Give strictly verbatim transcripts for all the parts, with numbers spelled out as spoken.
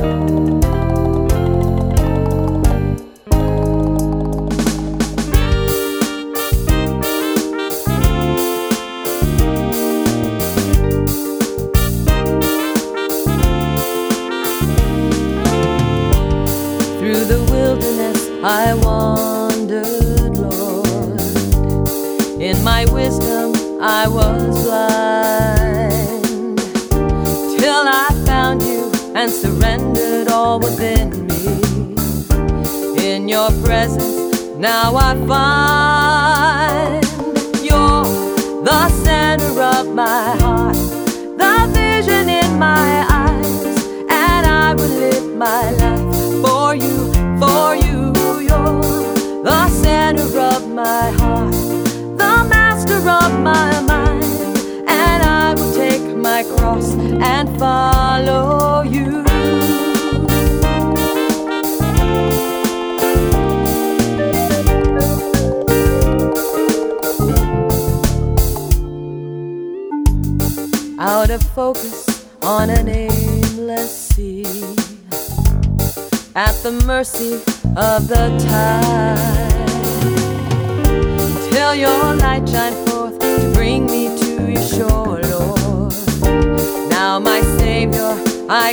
Through the wilderness I wandered, Lord. In my wisdom I was blind, till I found you and surrendered all within me. In your presence now I find you're the center of my heart, the vision in my eyes, and I will live my life for you, for you. You're the center of my heart, the master of my mind, and I will take my cross and follow you. Out of focus on an aimless sea, at the mercy of the tide, till your light shine forth to bring me to your shore, Lord. Now my Savior I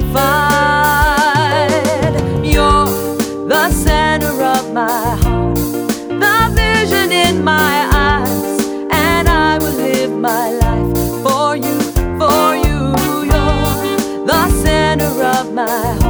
confide, you're the center of my heart, the vision in my eyes, and I will live my life for you, for you. You're the center of my heart,